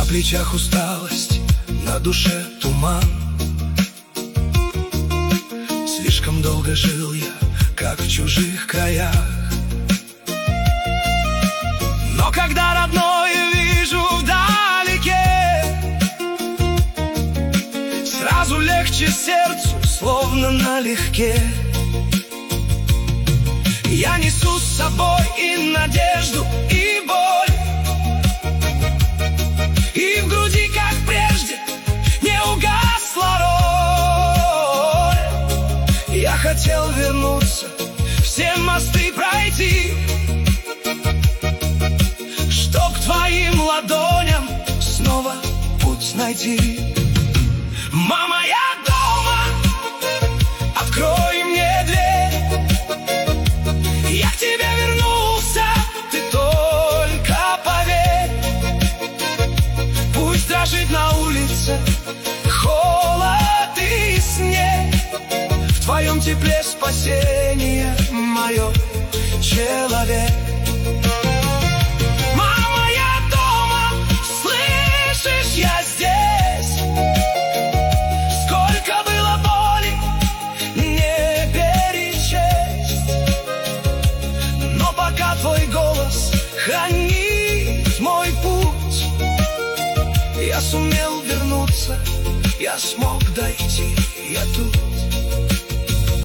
плечах усталость, на душе туман. Слишком долго жил я, как в чужих краях. Но когда родное вижу вдалеке, сразу легче сердцу, словно налегке. Я несу с собой и надежду, и боль, и в груди, как прежде, не угасла роль. Я хотел вернуться, все мосты пройти, чтоб к твоим ладоням снова путь найти. Мама, я дома, открой мне дверь. Я к тебе вернулся, ты только поверь. Пусть дрожит на улице холод и снег, в твоем тепле спасение мое, человек. Мама, я дома, слышишь, я здесь. Сколько было боли, не перечесть, но пока твой голос хранит мой путь, я сумел вернуться, я смог дойти, я тут.